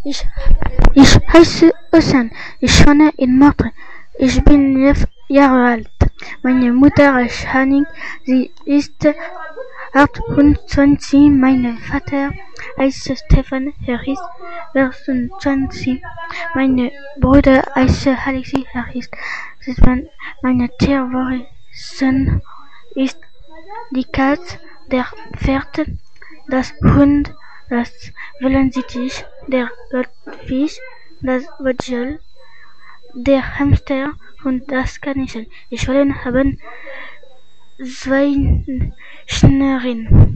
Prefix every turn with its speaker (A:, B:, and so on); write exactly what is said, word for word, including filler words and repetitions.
A: Ich, ich heiße Osan. Ich wohne in Montreux. Ich bin elf Jahre alt. Meine Mutter ist Hanning. Sie ist achtundzwanzig. Mein Vater heißt Stefan. Er ist sechsundzwanzig. Mein Bruder heißt Alexi. Er ist sieben. Meine Tierwesen ist die Katze, der Pferd, das Hund, das Wellensittich, der Goldfisch, das Vogel, der Hamster und das Kaninchen. Ich wollte haben zwei Schnürren.